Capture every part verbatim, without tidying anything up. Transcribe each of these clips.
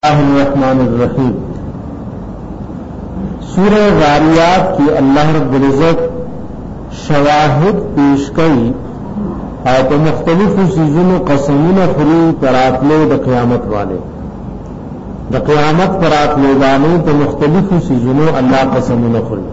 الرحمن الرحیم سورہ ذاریات کی اللہ رب العزت شواہد پیش کئی اور تو مختلف چیزوں قسمین خری پراتلے د قیامت والے د قیامت پراتلے والے تو مختلف چیزوں اللہ قسمین خری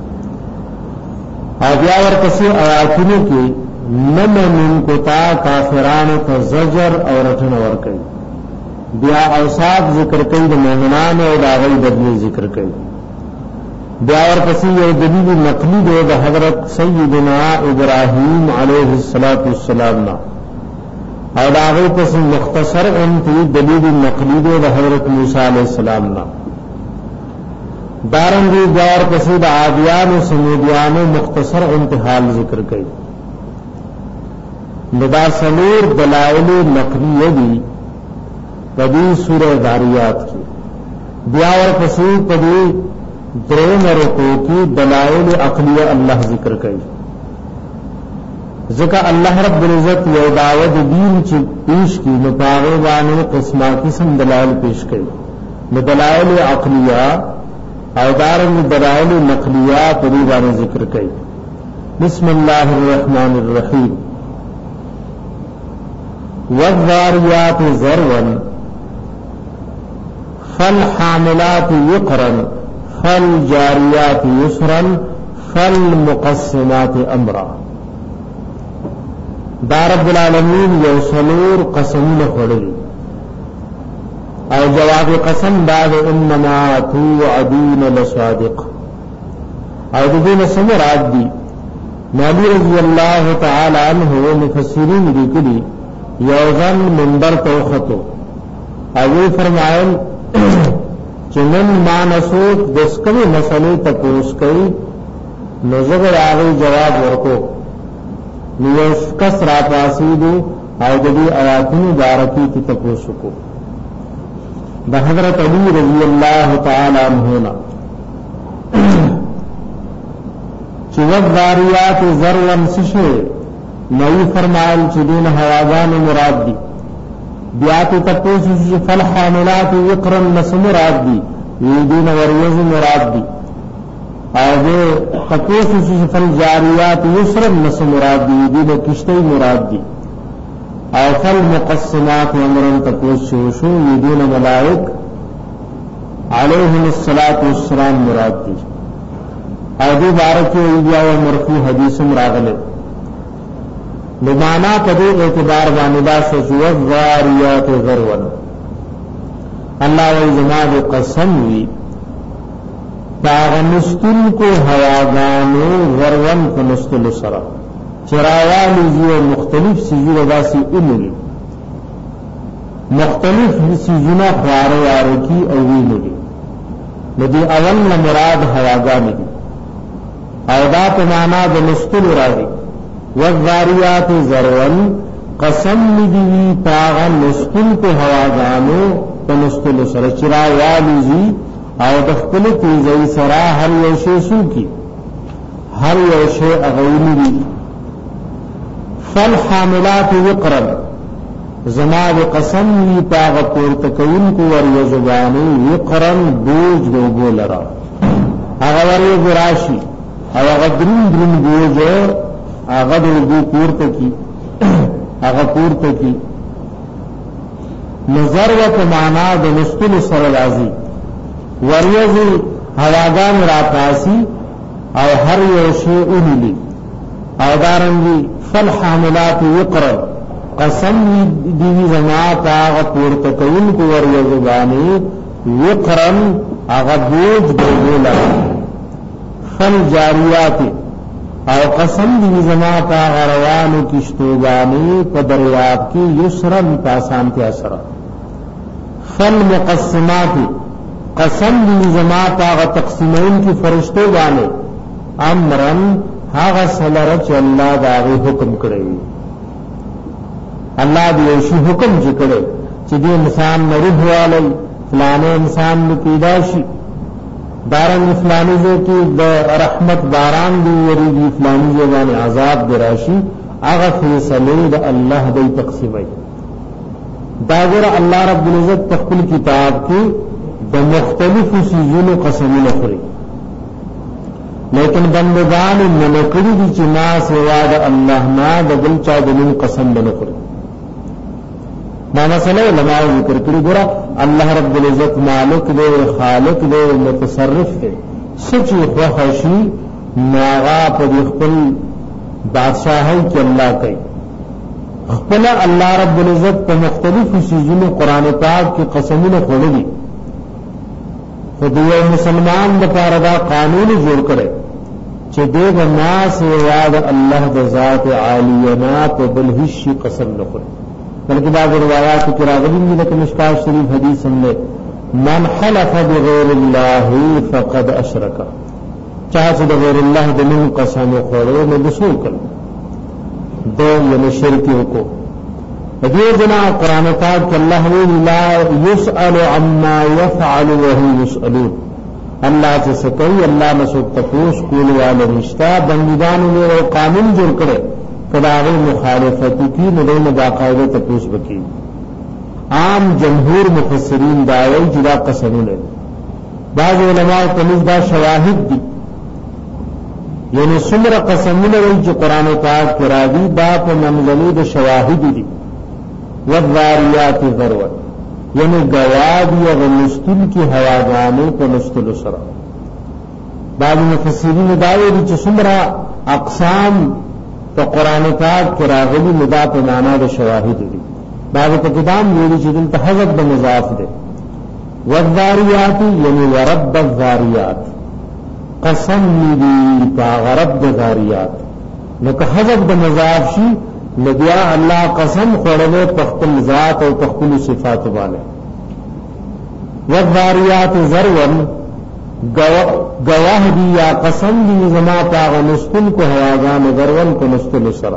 آگیا اور کسی آیاتوں کی نمن کو تا کافران کا زجر اور اٹھن اور کئی بیا اوصاف ذکر کئی د مومنان او د هغه بدلی ذکر کئی بیا ورپسې یو دلیل نقلی دی د حضرت سیدنا ابراهیم علیه السلام نا او د هغه پس مختصر انتی دلیل نقلی دی د حضرت موسی علیه السلام نا دارنګي بیا ورپسې د عادیان او سمودیان مختصر انتحال ذکر کئی ندا سلور دلائل نقلی دی پدی سورہ ذاریات کی بیا ورپسې پدی درې مرکو کی دلائل عقلیہ اللہ ذکر کئی ذکر اللہ رب العزت یو دعوت دین چی پیش کی نپاغے بانے قسمہ قسم دلائل پیش کئی دلائل عقلیہ او دارنگ دلائل نقلیہ پدی بانے ذکر کئی بسم اللہ الرحمن الرحیم والذاریات ذروا فالحاملات وقرا فالجاريات يسرا فالمقسمات امرا دا رب العالمین یو سلور قسم خورلی او جواب قسم بعد انما توعدون لصادق او دین سمراد دی نبی رضی اللہ تعالی عنہ مفسرین لکلی یوزن منبر توختو او فرمائل چنن ما نسوک دسکوی مسئلے تپوس کئی نزغر آغی جواب ورکو نیوش کس را پاسیدو او جدی آیاتین بارکی تی تپوسکو دا حضرت علی رضی اللہ تعالی عنہونا چوک داریات ذرون سشے نوی فرمائل چدین حوازان مراد دی بیاتی تپوسی فالحاملات وقرن نس مراد دی یدین وریز مراد دی آگے تپوسی فالجاریات یسرن نس مراد دی یدین کشتی مراد دی او فالمقسمات امرن تپوسی وشو یدین ملائک علیہم السلام مراد دی آدی بارکی ایدیا و مرفوع حدیث مراغلے لمانا کدے اعتبار باندا سجو الذاریات ذروا اللہ و جماد قسم وی باغنستن کو ہواگانو ذرون کنستل سرا چراوالی جیو مختلف سیجو وگاسی انوی مختلف سیجونا خوارو آرکی اوینوی ندی اول مراد ہواگانی دی او دا پمانا دنستل راضی والذاریات ذرون قسم دیوی پاغا نستل کو ہوادانو پنستل سر چرا والیزی او دخپل تیزی سرا ہر یوشے سو کی ہر یوشے اغیلی دی فالحاملات وقرن زماد قسم دی پاغا پورتکون کو وریزبانی وقرن بوج دو بولرا اغا وریز راشی او اغا درن درن بوج آغا دو پورتا کی آغا پورتا کی نظروت مانا دو نستل سرلازی وریز ہواگان راپاسی او ہر یوشے انلی او دارنگی فالحاملات وقرا قسم دیوی زماعت آغا پورتا کون کو وریز بانی وقرن آغا بوج دو بولا فالجاریات او قسم دی زما پا غروانو کشتوبانی پا دریاب کی یسرن پاسانتی اثر فالمقسماتی قسم دی زما پا غ تقسیمین کی فرشتوبانی امرن حاغ سلرچ اللہ داغی حکم کرے اللہ دیوشی حکم جی کرے چی دی انسان نروح والی فلانے انسان نپیداشی دارنگ فلانی جو کی رحمت باران دی وریدی فلانی جو بانی عذاب دراشی اغا فیصلی دا اللہ دی تقسیمی داغر الله رب العزت تخپل کتاب کې د مختلفو سيزونو قسمونه خوري، لیکن بندگان منکړي دي چې ما سوا د الله نه د بل چا د نوم قسم نه خوري. دا مسله علماء ذکر کړي. ګوره الله رب العزت مالک دی، خالق دی، متصرف دی، سچي خوښي ناغا په خپل بادشاہي کې الله کوي. خپل الله رب العزت په مختلفو سيزونو قران پاک کې قسمونه خوري. خو د یو مسلمان لپاره دا قانون جوړ کړي چې دغه ناس یاد الله د ذات عالینا په بل هیڅ قسم نه خوري. بلکې دا روایت کې راغلي دي لکه مشکات شریف حدیث هم ده، من حلف بغیر الله فقد اشرک، چا چې د غیر الله د نوم قسم خوړو نو د څه وکړ؟ د یو شرک وکړو. دې جنا قران پاک کې الله وی لا يسأل عما يفعل وهم يسألون، الله چې سکوي الله مسو تپوس کول والے رشتہ بندگانو له قانون جوړ کړي، کله مخالفت کی نو د باقاعده تپوس وکړي. عام جمهور مفسرین دا وایي چې دا قسمونه، بعض علماء په نسبت شواهد دي، یعنی څومره قسمونه وایي چې قران پاک کې راځي دا په منځلو د شواهد دي. والذاریات ذروا، یعنی گوادی و مستل کی هواګانو په مستل سره. بعض مفسرین دا وایي چې څومره اقسام په قران پاک کې راغلي مدا په معنا د شواهد دي. بعض په کتاب ویلي چې دلته حذف د مضاف ده. والذاریات یعنی ورب الذاریات، قسم دی په غرب د ذاریات. نو که حذف د مضاف شي نبیا الله قسم خوړلې په خپل ذات او په خپل صفات باندې. والذاریات ذروا، گواہ دی یا قسم دی زما پاغ نستل کو هواگان ذرون کو نستل سرا.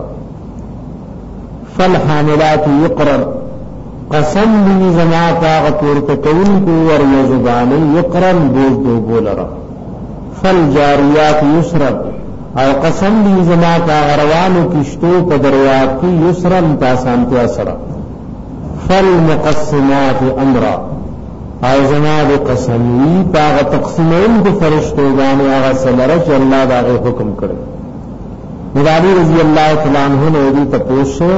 فالحاملات یقرا، قسم دی زما پاغ پورته کون کو ور یزبان یقرا بوز دو بولرا. فالجاریات یسرا، او قسم دی زما پاغ روانو کشتو په دریاب کی یسرا تاسانتیا سرا. فالمقسمات امرا، او زما د قسمی پاغه تقسیمون د فرشتو باندې هغه سره چې الله دا حکم کړی. نبی رضی الله تعالی عنہ نے دې تاسو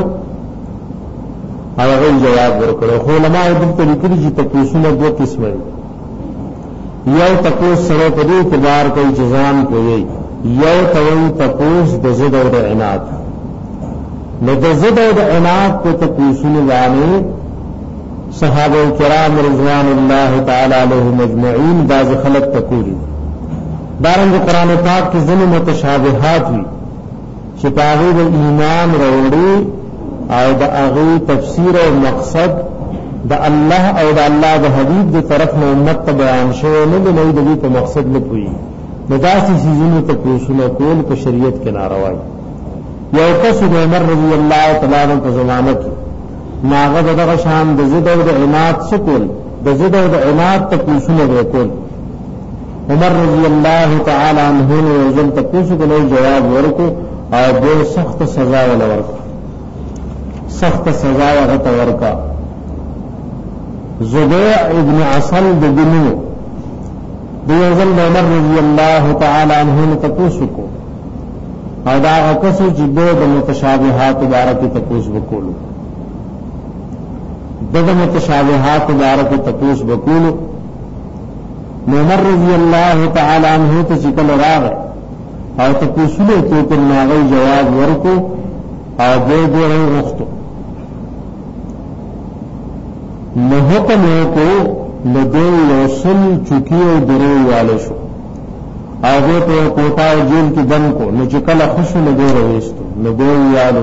هغه جواب ورکړو. خو علماء دې ته لیکلي چې تاسو نه دوه قسمه دي. یو تاسو سره په دې اعتبار کوي چې ځان کوي، یو توي تاسو د زید او د عناد. نو د زید او د عناد په تاسو نه باندې صحابه کرام رضوان الله تعالی علیهم اجمعین باز خلق تکوری. دارنګ قران پاک کې ځینې متشابهات وي چې هغه د ایمان وروړي او د هغه تفسیر او مقصد د الله او د الله د حبیب د طرف نه امت ته بیان شوی نه دی، نو د دې په مقصد نه پوي. نو داسې سيزونو ته پوښتنه کول په شریعت کې ناروا دي. یو کس د عمر رضی الله تعالی عنہ په زمانه کې ناغه دغه شان د زید او د عناد سکول، د زید او د عناد ته پوښتنه وکول. عمر رضی الله تعالی عنہ یو ځل ته پوښتنه جواب ورکړ او د سخت سزا ول ورکړ، سخت سزا ورته ورکړه. زبيع ابن عسل د بنو د یو ځل عمر رضی الله تعالی عنہ ته پوښتنه او دا هغه چې د متشابهات مبارک ته پوښتنه وکړو. دغه متشابهات مبارک تپوس وکولو. عمر رضی الله تعالی عنہ ته ذکر راغی او تپوسونه ته په ناغي جواب ورکو او به به وختو. نو حکم کو لدی یوسل چکی او درو والے شو او به په کوټا جیل کې دم کو نو چې کله خوشو نه دی وېستو نو به یالو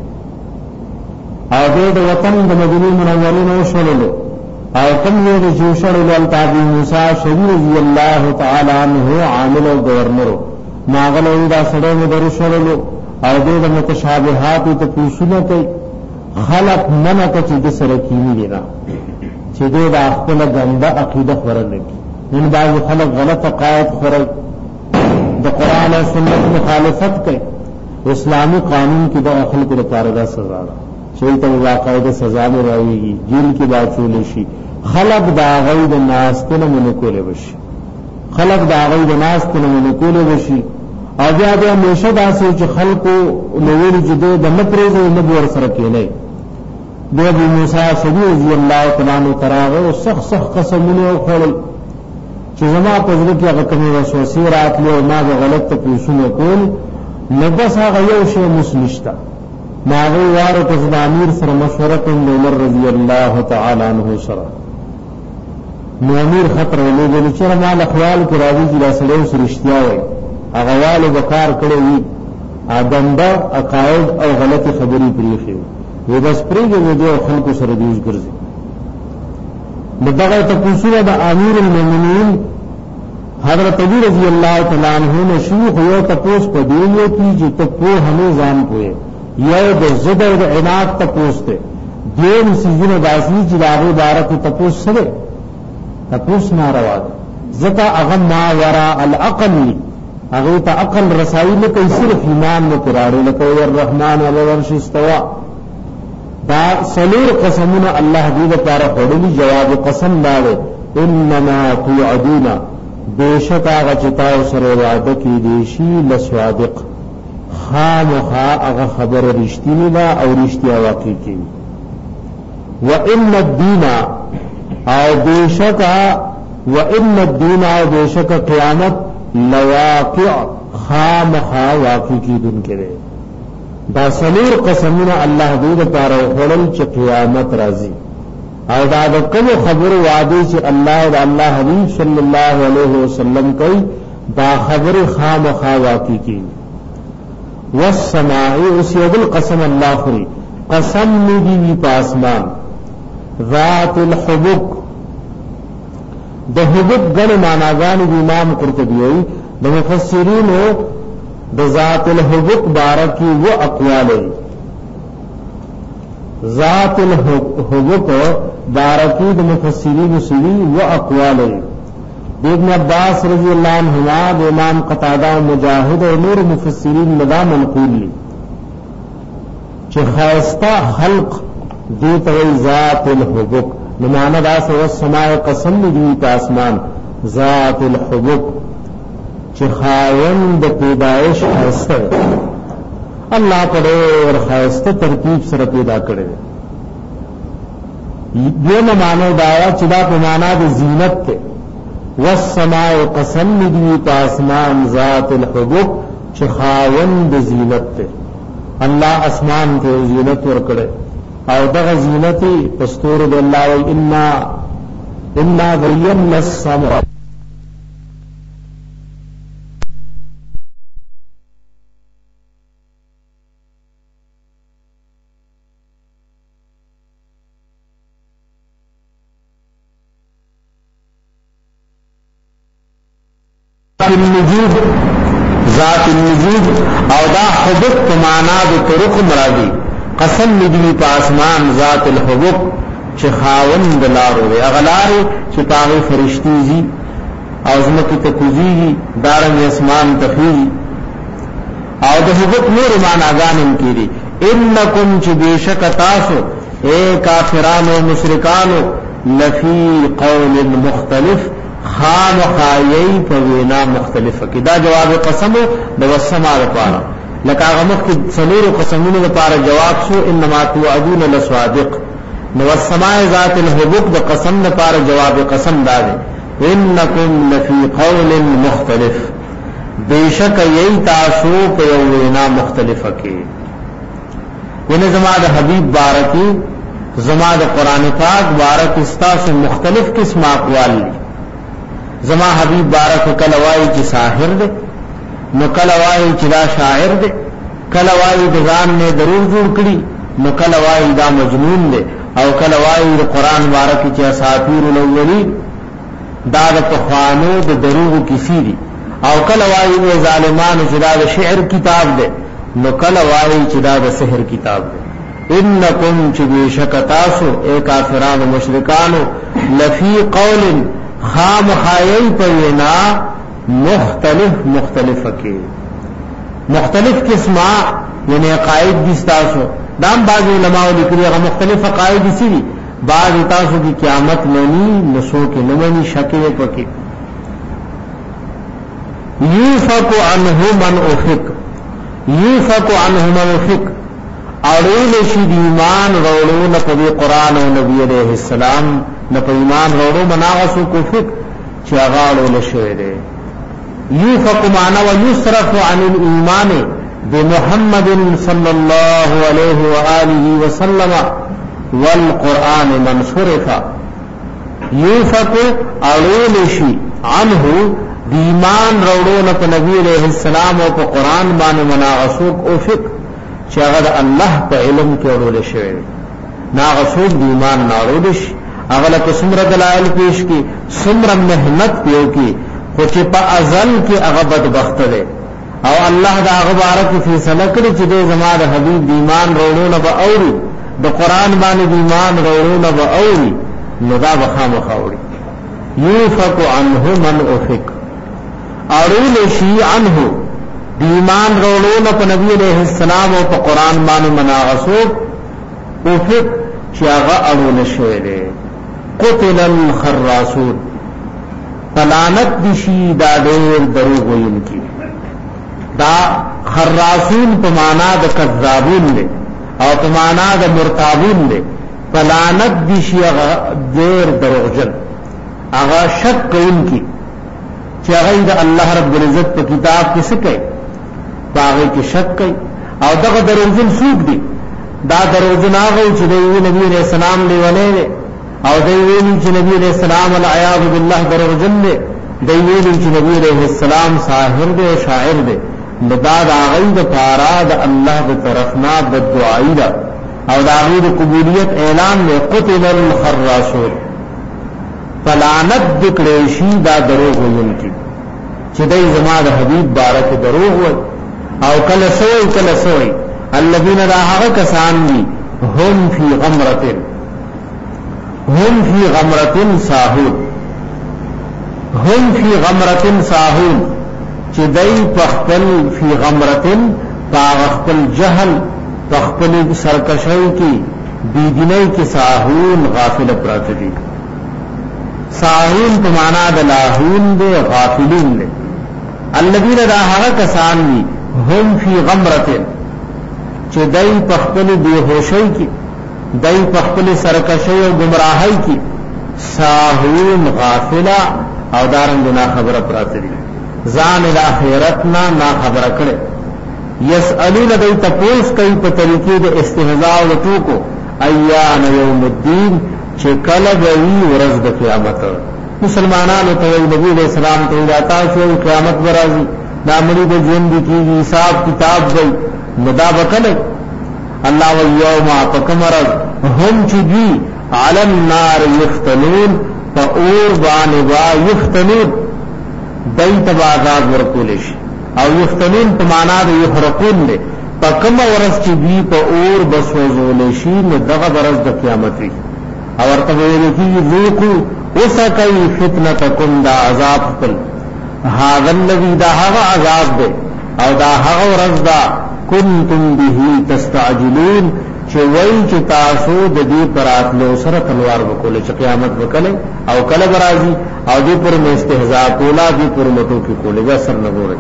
او د وطن د مدینه منوره نو شوللو او کوم یو د جوشړو ال تابع موسی شری رضی الله تعالی عنہ عامل او گورنر ماغلو دا سره مو درو شوللو او د متشابهات ته پوښتنه کوي. خلق منع ته چې د سره کینی دی نه چې د خپل ګنده عقیده خورل کی. ان بعض خلق غلط عقاید خورل، د قران او سنت مخالفت کوي. اسلامی قانون کې د خلکو لپاره دا سزا ده. چې ته واقعي سزا مې راويږي جیل کې واچول شي خلق دا غي د ناس ته نه کولې وشي خلق دا غي د ناس ته نه کولې وشي او بیا بیا همیشه داسې چې خلقو نوول جدو د مپریزو نه ور سره کېلې د ابو موسی صدیق رضی الله تعالی عنہ تراغه او سخت سخت قسمونه وکړل چې زما په ځل کې هغه کومه وسوسه راتله او ما غلط ته پوښتنه کول نو بس هغه یو شی مسلشتا ما غواره ته د امیر سره مشوره کوم عمر رضی الله تعالی عنہ سره نو امیر خطر ولې چې ما له خیال کې راځي چې رسول سرشتیا وي هغه والو وکړ کړی وي ادمبا عقاید او غلطی خبرې پریخي وي بس پریږي د خلکو سره دیوز ګرځي دغه ته پوښتنه د امیر المؤمنین حضرت ابو رضی الله تعالی عنہ نے شیخ یو تپوس په دیو کې چې ته په همې ځان پوهه یو د زده او د عنایت تپوس ته دیم سيزونه داسي چې دغه عبارت تپوس سره تپوس ناروا ځکه هغه ما ورا العقل هغه ته عقل رسایي نه کوي صرف ایمان نه قرار لکه الرحمن علی العرش استوى دا سلور قسمونه الله دې لپاره وړي جواب قسم داوي انما توعدون بیشک هغه چې تاسو سره وعده کې دي شي لصادق خامخا هغه خبره رښتینی ده او رښتیا واقع کیږي وان الدين او بیشک وان الدين او بیشک قیامت لواقع خامخا واقع کیدون کړي دا سلور قسمونه الله دې لپاره وړل چې قیامت راځي او دا د کوم خبرو وعده چې الله او الله حبیب صلی الله علیه وسلم کوي دا خبره خامخا واقع کیږي والسماء اسيد القسم الله خري قسم دې په اسمان ذات الحبك د حبك غن معناګان د امام قرطبي وي د مفسرینو د ذات الحبك بارکی و اقوال ذات الحبك بارکی د مفسرین سوي و اقوال ابن عباس رضی الله عنهما د امام قتاده او مجاهد او نور مفسرین لدا منقول لي چې خاصتا خلق دې ته ذات الحبك نمانه دا سو السماء قسم دی په اسمان ذات الحبك چې خاوند پیدائش خاصه الله پرې ور خاصه ترتیب سره پیدا کړي دې نه مانو دا چې دا په معنا د زینت ته والسماء قسم دی په اسمان ذات الحبك چې خاوند زینت ته الله اسمان ته زینت ور کړي او دغه زینتی پستور د الله و انا انا زینا السماء النجوم ذات النجوم او دا حبك معنا د طرق مرادي قسم ندی په اسمان ذات الحبك چې خاوند لارو دی اغلار چې پاغه فرشتي زی او زمکه ته کوزي دارنګ اسمان تخي او د حبك نور معناګانم کړي انکم چې بیشک تاسو اے کافرانو مشرکانو لفی قول مختلف خام خایي په وینا مختلفه کې دا جواب قسم د والسماء لپاره لکه هغه مخکې څلورو قسمونو لپاره جواب شو انما توعدون لصادق نو والسماء ذات الحبك د قسم لپاره جواب قسم دار انکم لفی قول مختلف بیشک یی تاسو په وینا مختلفه کې ونه زما د حبیب بارکی زما د قران پاک بارک استاسو مختلف قسم اقوال زما حبیب بارک کلوای چې ساحر دے نو کلوای چې دا شاعر دے کلوای د ځان نه ضرور جوړ کړي نو کلوای دا مجنون دے او کلوای د قران بارک چې اساطیر الاولین دا د طوفانو د دروغ کیسی دي او کلوای د ظالمانو چې دا د شعر کتاب دے نو کلوای چې دا د سحر کتاب دے انکم چې بشکتاسو اے کافرانو مشرکانو لفی قول خام خایي په وینا مختلف مختلف کې مختلف قسمه یعنی قائد دي تاسو دام بعض علماء لیکلي هغه مختلف قائد دي بعض تاسو کی قیامت منی نسو کې نمنی شکل پکې یوفق عنه من افق یوفق عنه من افق اړول شي د ایمان وروړو نه په قرآن او نبی عليه السلام نه په ایمان وروړو مناغسو کو فق چې هغه اړول شوی دی یوفق معنا و یصرف عن الايمان بمحمد صلى الله عليه واله وسلم والقرآن من صرفا یوفق اړول شي عنه د ایمان وروړو نه په نبی عليه السلام او په قرآن باندې مناغسو کو فق چې هغه الله په علم کې اورول شوی ناغسوب دی ایمان ناورول شي هغه له څومره دلایل پیش کی څومره مهنت پیو کی خو چې په ازل کې هغه بدبخت دی او الله دا هغه بارک فیصله کړی چې د زما د حبیب دی ایمان وروړو به اوري د قران باندې دی ایمان وروړو به اوري نو دا بخامخ اوري یوفق عنه من افق اورول شي عنه دی ایمان وروړو په نبی عليه السلام او په قران باندې مناغسو او فق چې هغه اړول شوی دی قتل الخراسون پلانت دشي دا ډېر دروغ ویونکي دا خراسون په معنا د کذابون دی او په معنا د مرتابون دی پلانت دشي هغه ډېر دروغجن هغه شک کوونکي چې هغه د الله رب العزت په کتاب کې څه کوي باغی کی شک کئی او دغه دروغجن سوق دی دا دروغجن هغه چې د نبی علیہ السلام لیونه دی او دی ویل چې نبی علیہ السلام العیاذ بالله دروغجن دی دی ویل چې نبی علیہ السلام ساحر دی او شاعر دی دا د هغه د پارا د الله د طرفنا د دعای دا او د هغه د قبولیت اعلان دی قتل الخراسون فلعنت دکړې شي دا دروغ ویونکي چې دای زما د حبیب بارک دروغ وای او کله سوئی کله سوئی الذين لا هغه کسان دي هم فی غمرة هم فی غمرة ساهون هم فی غمرة ساهون چې دای پخپل فی غمرة پاغخپل جهل پخپل سرکشی کی بیدینی کی ساهون غافل پراته دي ساهون په معنا د لاهون دي غافلین دي الذين لا هغه کسان دي هم فی غمرة چې دای پخپل بیهوشی کی دای پخپل سرکشی او گمراهی کی ساهون غافلا او دارنګ نا خبره پراته دي ځان ال اخرتنا نا خبره کړي یسالون دای تپوس کوي په طریقې د استهزاء او ټوکو ایان یوم الدین چې کله وی ورځ د قیامت مسلمانانو ته نبی علیہ السلام ته راتا شو قیامت برازي دا مړي د ژوند کی حساب کتاب وي مدا وکړي الله و یوم اتکمرز هم چې دی علی النار یفتنون فاور باندې وا یفتنون دایته عذاب ورکول شي او یفتنون په معنا د یحرقون له پکم ورځ چې دی په اور بسوزول شي نو دغه ورځ د قیامت وي او ورته ویل کی ذوقو وسکای فتنتکم دا عذاب خپل هذا الذي دا هغه عذاب ده او دا هغه ورځ دا کنتم به تستعجلون چې وای چې تاسو د دې پراتلو سره تلوار وکول چې قیامت وکړي او کله برازي او دې پر مې استهزاء کولا دې پر مټو کې کولې دا سر نه ګوري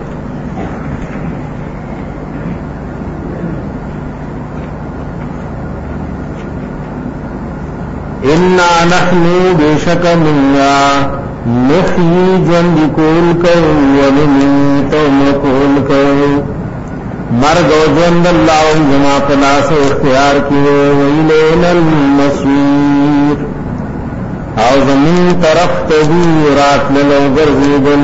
انا نحن بشک منیا نحیی جند کول کو ونمیت مکول کو مرگ و جند اللہ جمع پناس اختیار کیے ویلین المصیر او زمین طرف تبی رات للو گرزیدن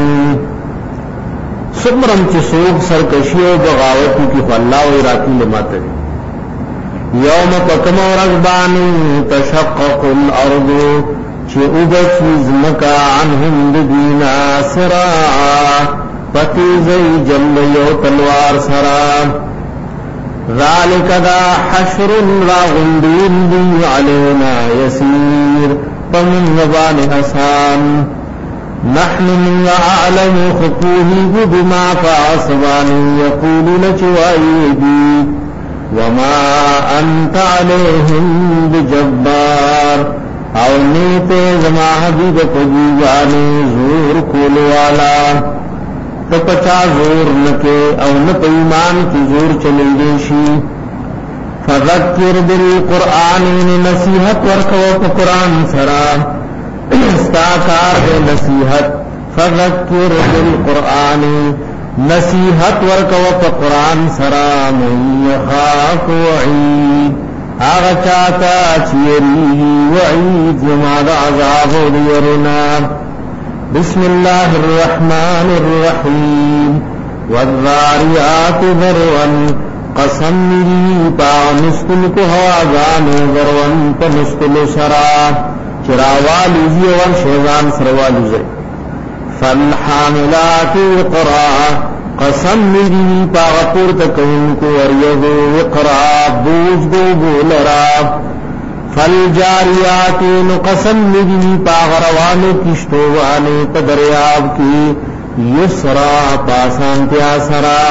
سمرم چی سوک سرکشی و بغاوتی کی فاللہ و راتی لماتے یوم پکم و رغبانی تشقق الارض چی اوبچیز مکا عنہم دبینا سراعا پتیزی جل یو تلوار سرا ذالک دا حشر را غندین دی علینا یسیر پمن زبان حسان نحن من اعلم خطوه بما فعصبانی یقولون چوائی دی وما انت علیہم بجبار او نیت زما حبیب پجیوانی زور کولو والا تو پچا زور نکے او نپ ایمان کی زور چلی دیشی فذکر بالقرآن نصیحت ورکو پا قرآن سرا استاکار دے نصیحت فذکر بالقرآن نصیحت ورکو پا قرآن سرا من یخاف وعید آغا چاہتا چیری وعید زماد عذاب دیرنا بسم اللہ الرحمن الرحیم والذاریات ذرون قسم مری پا نستل کو ہوازان ذرون پا نستل سرا چراوالی زیوان شیزان سروالی زی فالحاملات وقرا قسم مری پا غپور تکون کو وریدو وقرا بوج دو بولرا فالجاریات قسم مری پا غروانو کشتوانی پا دریاب کی یسرا پاسان پیاسرا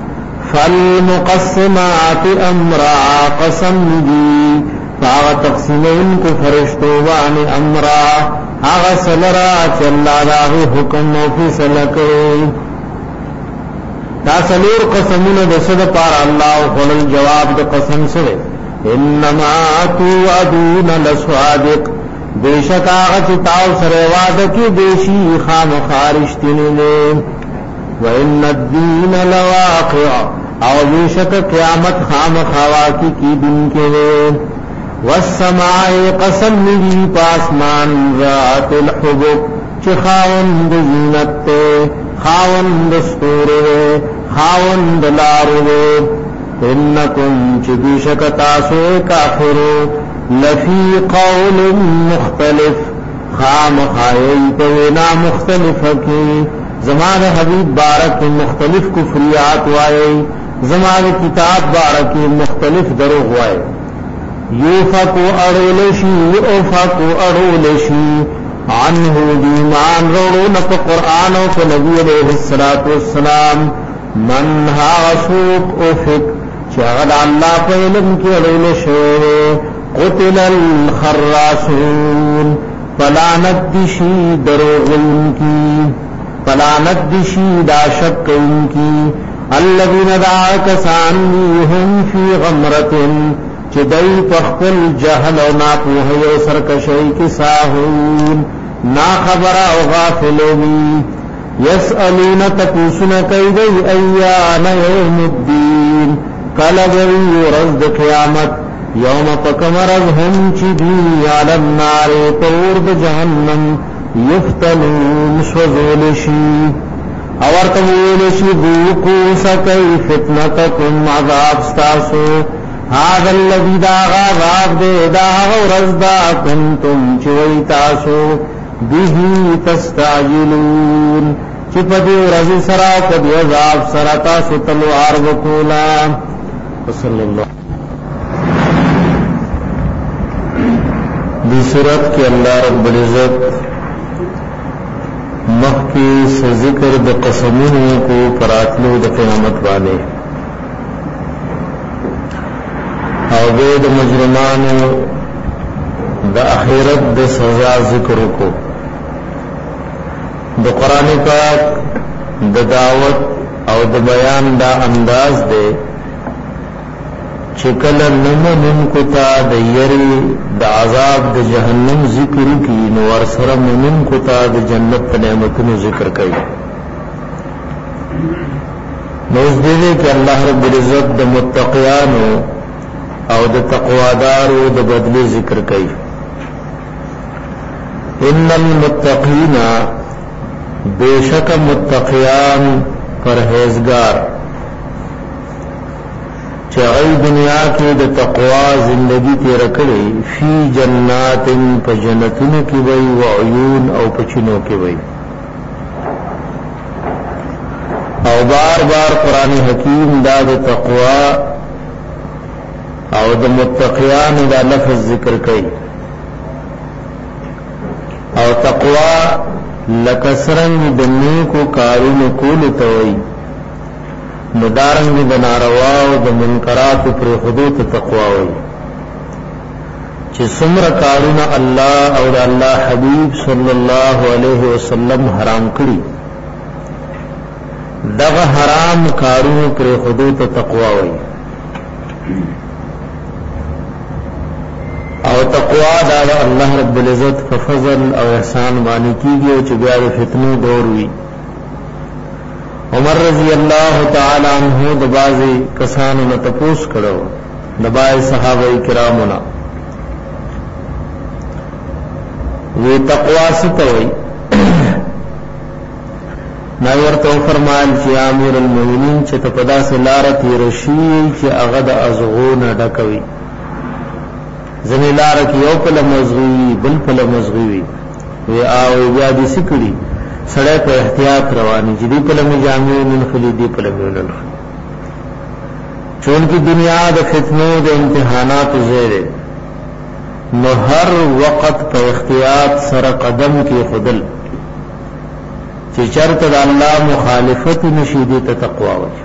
فالمقسمات امرا قسم مری پا تقسیمون کو فرشتوان امرا آغا سلرا چلا داغی حکم و فیصل کرے دا سلور قسمون دسد پار اللہ خلل جواب دا قسم سوے انما توعدون لصادق بیشک آغا چتاو سرواد کی بیشی خام خارشتنی لے وَإِنَّ الدِّينَ لَوَاقِعَ او بیشک قیامت خام خواکی کی دن کے لے والسماء قسم مری پاسمان ذات الحبک چی خاوند زینت خاوند ستورے خاوند لارے انکم چی بیشک تاسو کافرو لفی قول مختلف خام خائی توینا مختلف کی زمان حبیب بارک مختلف کفریات وائے زمان کتاب بارک مختلف دروغ وائے یوفقو اڑولشی اوفقو اڑولشی عنہ دیمان روڑو نپا قرآن و نبی علیہ السلام من حاسوک اوفق چاہد اللہ پا علم کی اڑولشو قتل الخراسون پلانت دشی دروغ ان کی پلانت دشی دا شک ان کی الذین دعا کسانی هم فی غمرت چدئی پخپل جہل و ناپوہی و سرکشی کی ساہون نا خبر و غافلوی یسألون تپوسن کئی ایان یوم الدین کلگوی رزد قیامت یوم پکمرز ہم چی دی عالم نارے تورد جہنم یفتنون سوزولشی اورتمولشی ذوقو سکی فتنتکم عذاب ستاسو هذا الذي داغ عذاب دے داغ ورزدا کنتم چوئی تاسو به تستعجلون چپدی ورزی سرا کدی عذاب سرا تاسو تلوار وکولا صلی اللہ دی صورت کے اللہ رب العزت مخی سے ذکر د قسمونو کو پراتلو د قیامت والے او د مجرمانو د اخرت د سزا ذکر کو د قران پاک د دعوت او د بیان دا انداز دے چکل نمنن کتا د یری د عذاب د جہنم ذکر کی نور سر منن کتا د جنت نعمتونو ذکر کئی نوز دے کہ اللہ رب العزت د متقیانو او د تقوادارو د بدلی ذکر کئی ان المتقین بیشک متقیان پرہیزگار چاہی دنیا کے د تقوا زندگی تیرا کرے فی جنات پا جنتن کی وئی و عیون او پچنوں کی وئی او بار بار قرآن حکیم دا د تقوا او د متقیان دا لفظ ذکر کئی او تقوا لکسرنگ دنی کو کارون کول توئی مدارنګ د ناروا او د منکرات پر حدود تقوا وي چې څومره کارونه الله او د الله حبيب صلی الله علیه وسلم حرام کړی دغه حرام کارونه پر حدود تقوا وي او تقوا دا الله رب العزت په فضل او احسان باندې کیږي او چې بیا د فتنو دور وي عمر رضی الله تعالی عنہ د بازي کسانو نه تپوس کړو د بای صحابه کرامو نه وی تقوا ستوي نو ورته فرمایل چې امیر المؤمنین چې ته په داسې لار تیر شي چې هغه د ازغونه ډکوي ځنې لار کې یو په لمزغوي بل په لمزغوي وی او بیا دې سکړي سړی په احتیاط رواني چې دې په لمه جامې نن خلی دې په لمه نن چون کی دنیا د فتنو د امتحانات زیره نو هر وخت په احتیاط سره قدم کې خودل چې چرته د الله مخالفت نشي دې ته تقوا وایي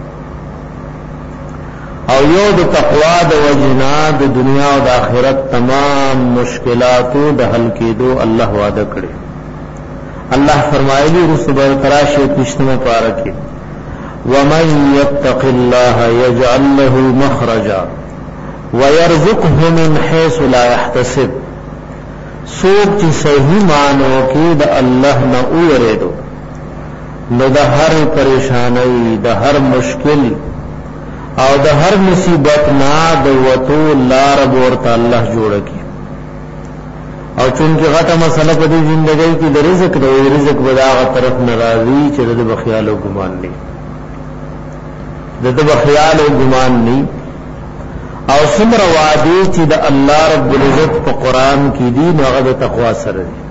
او یو د تقوا د وجنا د دنیا او د آخرت تمام مشکلاتو د حل کېدو الله وعده کړی الله فرمایلی رسول تراشه پښتنه پاره کې ومن يتق الله يجعل له مخرجا ويرزقه من حيث لا يحتسب سوق چې صحیح مانو کې د الله نه اوریدو نو د هر پریشانی د هر مشکل او د هر مصیبت نه د وته لار ورته الله جوړ کړي او چونکه غټه مسله په دې ژوندۍ کې د رزق د رزق بداغه طرف ناراضي چې د بخیال او ګمان نه د بخیال او ګمان نه او څومره وعده چې د الله رب العزت په قران کې دي نو هغه د تقوا سره دي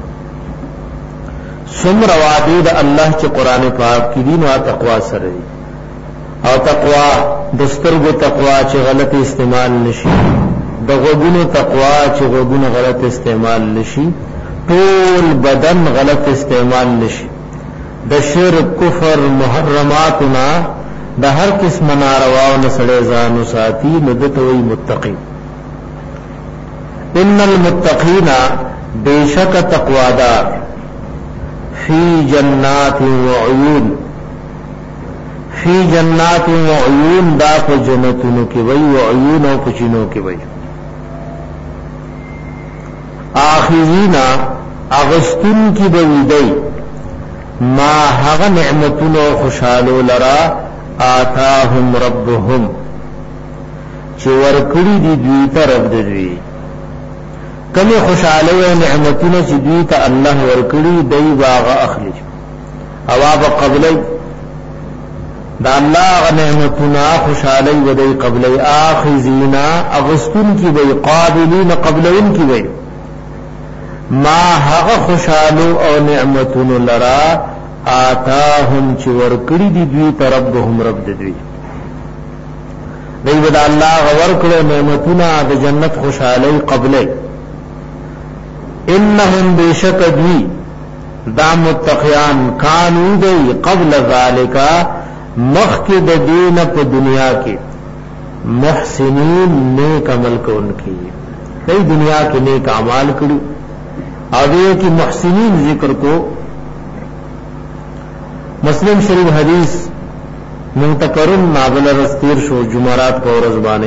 څومره وعده د الله چې قران پاک کې دي نو تقوا سره دي او تقوا دسترګو تقوا چې غلط استعمال نشي د غوګونو تقوا چې غوګونو غلط استعمال نشي ټول بدن غلط استعمال نشي د شرک کفر محرماتنا د هر قسم ناروا او نسړې ځانو ساتي مدته وي متقين ان المتقين بیشک تقوادار فی جنات وعیون فی جنات وعیون دا په جنتونو کې وي وعیون او پچینو کې وي آخذینا اغستن کی بویدی ما هغه نعمتونو خوشالو لرا آتاهم ربهم چې ورکړي دي دوی ته رب دوی کله خوشاله او نعمتونه چې دوی ته الله ورکړي دی باغ اخلي او اب قبلي دا الله نعمتونه خوشاله و دی قبلي اخذینا اغستن کی وی قابلین قبلون کی وی ما هغه خوشالو او نعمتونو لرا آتاهم چې ورکړي دي دوی ته ربهم رب دوی دوی ود الله ورکړو نعمتونه د جنت خوشالي قبله انهم بشک دوی دا متقیان کانو دی قبل ذالک مخک د دین په دنیا کې محسنین نیک عمل کوونکی کئی دنیا کې نیک اعمال کړو او دې کې محسنین ذکر کو مسلم شریف حدیث منتقرن نابل رستیر شو جمعرات کو رزبانے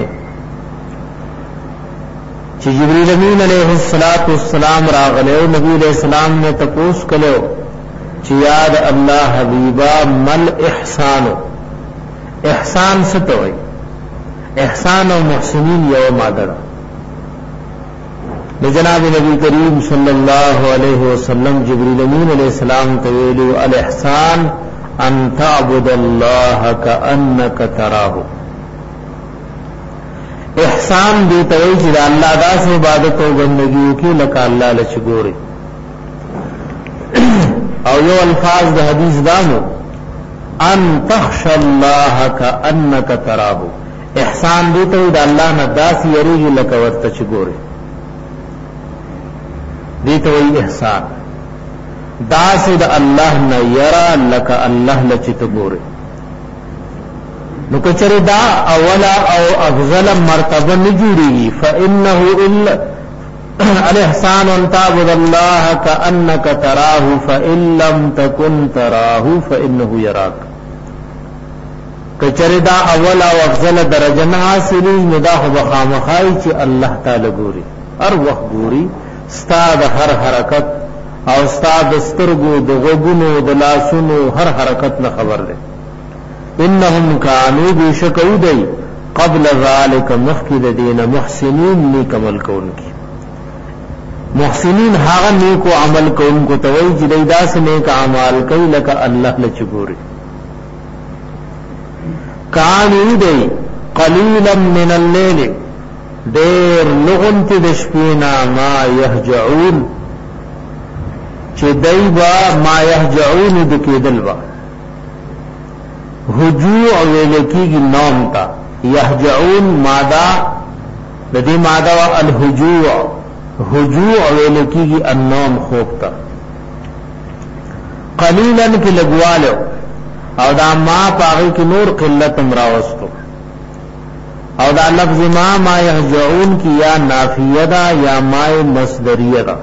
چې جبرئیل امین علیہ الصلوۃ والسلام راغله او نبی علیہ السلام نے تپوس کلو چې یاد الله حبیبا مل احسان احسان ستوي احسان او محسنین یو مادر جناب نبی کریم صلی اللہ علیہ وسلم جبرئیل امین علیہ السلام تویلو الاحسان ان تعبد اللہ کأنک تراہ احسان دی توی چې اللہ دا سے عبادت و بندگیو کی لکا اللہ لچگوری او یو الفاظ دا حدیث دامو ان تخش اللہ کأنک تراہ احسان دی توی دا اللہ نا دا سی یریگی لکا ورتا چگوری دیتا وی احسان دا سید اللہ نا یرا لکا اللہ لچت گورے نو کچره دا اولا او افضل مرتبه نجوړي فانه الا الاحسان ان تعبد الله كانك تراه فان لم تكن تراه فانه يراك کچره دا اولا او افضل درجه نه حاصلې نو دا خو بخامخای چې الله تعالی ګوري هر وخت ګوري ستاد هر حرکت او ستاد سترګو د غوګونو د لاسونو هر حرکت نه خبر ده انهم كانوا بشكودي قبل ذلك مخکد دین محسنین نیک عمل کوونکی محسنین هغه نیک عمل کوونکو ته وایي چې دای داس نیک اعمال کوي لکه الله لچګوري كانوا دی قليلا من الليل دیر لغنت دشپینا ما يهجعون چې دای با ما يهجعون دکیدل با هجوع ویلکیږي نوم تا يهجعون ماده د دې ماده الهجوع هجوع ویلکیږي النوم خوب تا قليلا کی لګوالو او دا ما پاغی کی نور قلت امراوستو او دا لفظ ما ما يهجعون کی یا نافیه دا یا ما مصدریه دا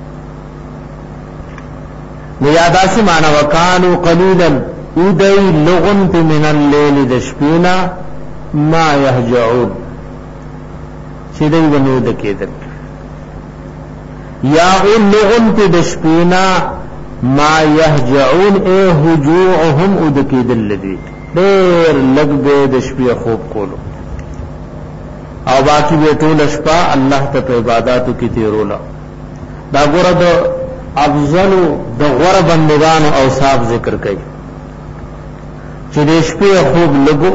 نیاداسی معنی وکانو قلیلا ادئی لغنت من اللیل دشپینا ما يهجعون چیدئی ونود کیدر یا اون لغنت دشپینا ما يهجعون اے هجوعهم ادکید الذی دیر لگ بے دشپی خوب کولو او باقی بے طول اشپا اللہ تا عباداتو کی تیرولا دا گورا دا افضلو دا غور بندگانو اوصاف ذکر کئی چی دشپی خوب لگو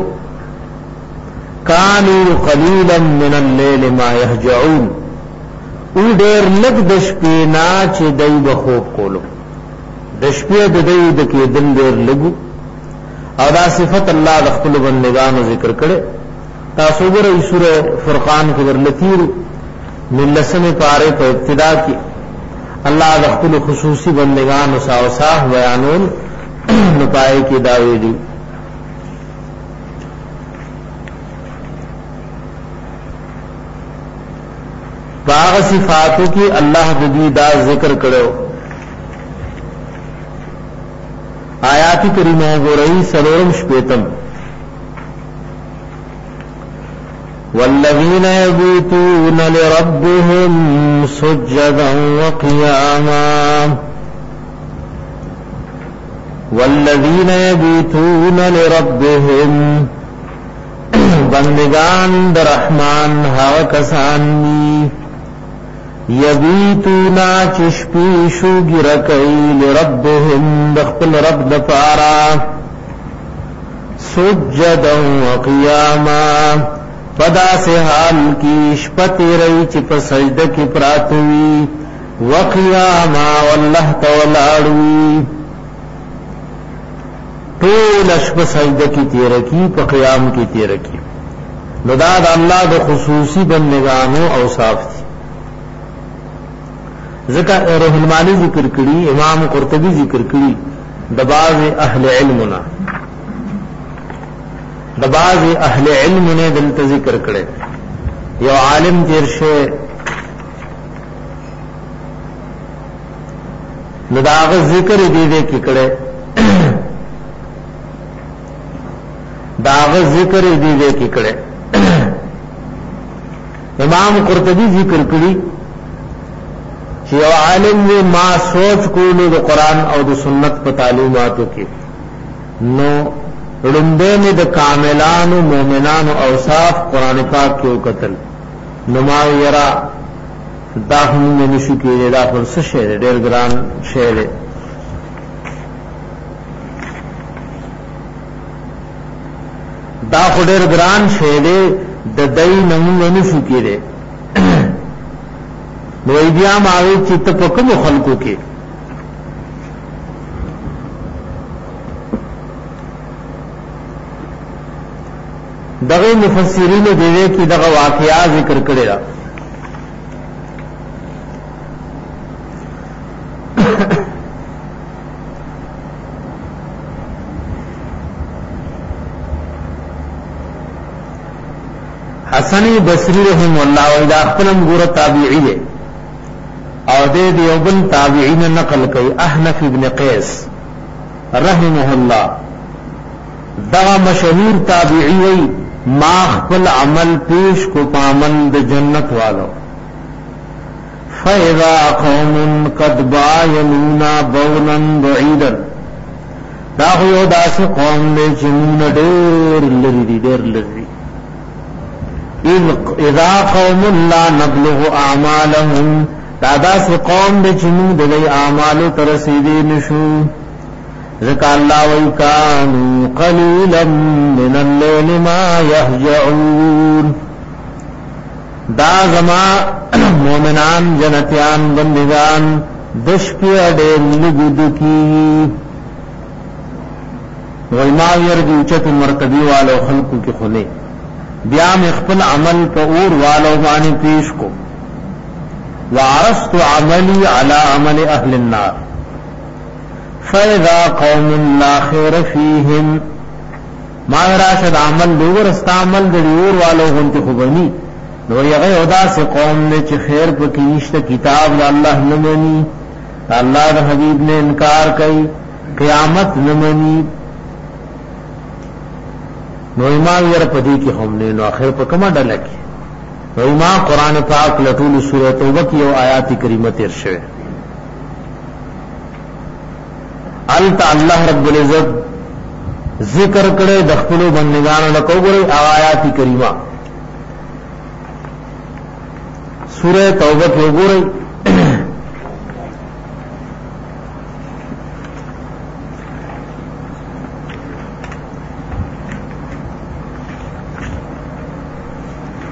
کانو قلیلا من اللیل ما يهجعون او دیر لگ دشپینا چی دی بخوب کولو دشپیه د دوی د کې دل ډیر لګو او دا صفت الله د خپل بندگانو ذکر کړي تاسو ګورئ سوره فرقان کې ورلتیر ملسمه پاره په ابتدا کې الله د خپل خصوصي بندگانو ساوساه بیانون نو پای کې دا ویلي باغ صفاتو کې الله د دې دا ذکر کړو آیات کریمہ گورئی سلورم شپیتم والذین یبیتون لربهم سجدا وقیاما والذین یبیتون لربهم بندگان در رحمان ہوا کسانی یبیتونا چشپی شوگی رکی لربهم دخپل رب دپارا سجدا وقیاما پدا سے حال کی شپتی رئی چپ سجدہ کی پراتوی وقیاما واللہ تولاڑوی طول اشپ سجدہ کی تیرکی پا قیام کی تیرکی نداد اللہ دا خصوصی بندگانو اوصاف تھی ذکر روح المانی ذکر کړي امام قرطبی ذکر کړي د باز اهل علمنا د باز اهل علم نے دلته ذکر کړي یو عالم تیر شه نداغ ذکر دی دې کې کړي داغ ذکر دی دې کې کړي امام قرطبی ذکر کړي یو عالم نے ما سوچ کولو د قرآن او د سنت په تعلیماتو کې نو لنده میں د کاملانو مومنانو اوصاف قرآن پاک کې وکتل نو ما یرا دا هم نشو کې دا پر څه شی ډېر ګران شی دی دا خو ډېر ګران شی دی د دای نمونه نشو کې دی نو بیا ماوي چې ته په کوم خلکو کې دغه مفسرین دیوی کې دغه واقعیا ذکر کړی را حسن بصری رحم الله او دا خپلم ګوره تابعی دی او دې دیوبن تابعین نقل کوي احنف ابن قیس رحمه الله دا مشهور تابعی وی ما خپل عمل پیش کو پامن د جنت والو فَإِذَا قَوْمٌ قَدْ بَايَنُونَا بَوْنًا بَعِيدًا دا خو یو داسې قوم دی چې مونږ ډېر لري دي ډېر لري اذا قوم لا نبلغ اعمالهم دا داسې قوم دی چې مونږ د دې اعمالو تر رسیدې نشو ذکر الله وی کانوا قلیلا من الليل ما يهجعون دا زما مومنان جنتیان بندگان دش پی اډېر لګود کی ویما يرجو چت مرتبی والو خلقو کی خله بیا مخفل عمل په اور والو باندې پیش کو وعرضت عملي على عمل اهل النار فاذا قوم لا خير فيهم ما راشد عمل دور استعمل د اور والو غنت خوبني نو یغه ادا سے قوم نے چې خیر پکې نشته کتاب د الله نه مني الله د حبیب نے انکار کوي قیامت نه مني نو ایمان یې پدې کې هم نه نو اخر په کومه ډله کې نو ایمان قران پاک لټول سورۃ توبه کې یو آیات کریمه تیر شوه الت الله رب العزت ذکر کړي د خپل بندگانو له کوګوري آیات کریمه سورہ توبہ کې وګورئ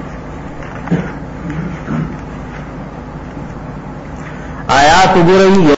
آیات وګورئ